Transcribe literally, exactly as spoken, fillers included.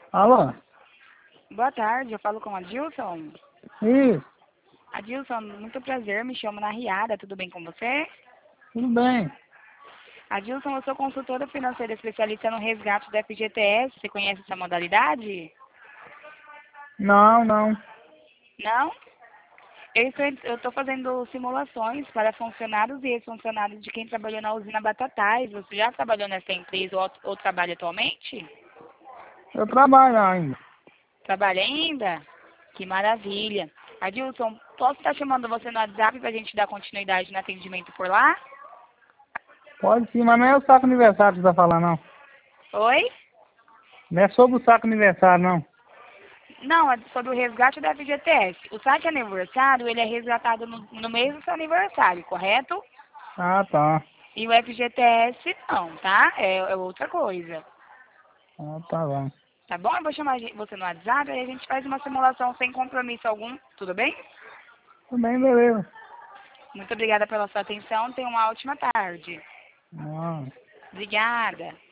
Alô? Boa tarde, eu falo com a Dilson. Isso, Adilson, muito prazer, me chamo Nariara, tudo bem com você? tudo bem. Adilson, eu sou consultora financeira especialista no resgate da F G T S, você conhece essa modalidade? Não, não. Não? Eu estou fazendo simulações para funcionários e ex-funcionários de quem trabalhou na usina Batatais. Você já trabalhou nessa empresa ou, ou trabalha atualmente? Eu trabalho ainda. Trabalha ainda? Que maravilha. Adilson, posso estar chamando você no WhatsApp para a gente dar continuidade no atendimento por lá? Pode sim, mas não é o saco aniversário que você tá falando, não. Oi? Não é sobre o saco aniversário, não. Não, é sobre o resgate da F G T S. O saque aniversário, ele é resgatado no, no mês do seu aniversário, correto? Ah, tá. E o F G T S não, tá? É, é outra coisa. Ah, tá bom. Tá bom? Eu vou chamar a gen- você no WhatsApp e a gente faz uma simulação sem compromisso algum. Tudo bem? Tudo bem, beleza. Muito obrigada pela sua atenção. Tenha uma ótima tarde. Ah. Obrigada.